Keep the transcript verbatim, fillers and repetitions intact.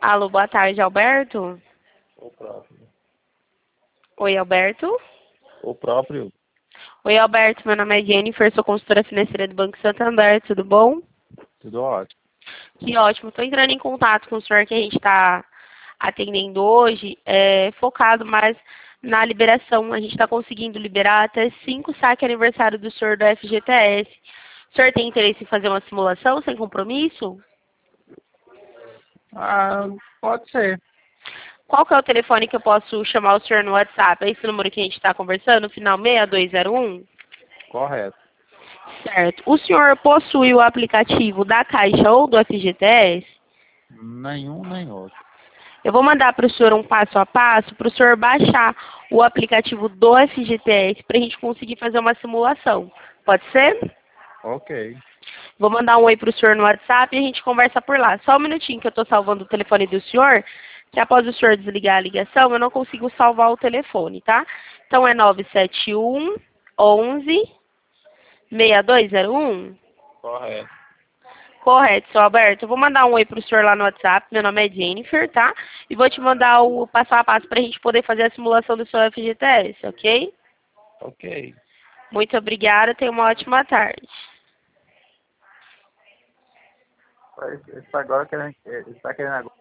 Alô, boa tarde, Alberto. O próprio. Oi, Alberto. O próprio. Oi, Alberto. Meu nome é Jennifer, sou consultora financeira do Banco Santander. Tudo bom? Tudo ótimo. Que ótimo. Estou entrando em contato com o senhor que a gente está atendendo hoje, é, focado mais na liberação. A gente está conseguindo liberar até cinco saques aniversário do senhor do F G T S. O senhor tem interesse em fazer uma simulação sem compromisso? Ah, pode ser. Qual que é o telefone que eu posso chamar o senhor no WhatsApp? É esse número que a gente está conversando, final seis dois zero um? Correto. Certo. O senhor possui o aplicativo da Caixa ou do F G T S? Nenhum nem outro. Eu vou mandar para o senhor um passo a passo para o senhor baixar o aplicativo do F G T S para a gente conseguir fazer uma simulação. Pode ser? Ok. Vou mandar um oi para o senhor no WhatsApp e a gente conversa por lá. Só um minutinho que eu estou salvando o telefone do senhor, que após o senhor desligar a ligação, eu não consigo salvar o telefone, tá? Então é nove sete um, onze, seis dois zero um. Correto. Correto, seu Alberto. Eu vou mandar um oi pro senhor lá no WhatsApp. Meu nome é Jennifer, tá? E vou te mandar o passo a passo pra gente poder fazer a simulação do seu F G T S, ok? Ok. Muito obrigada. Tenha uma ótima tarde. Isso agora querendo, está querendo agora.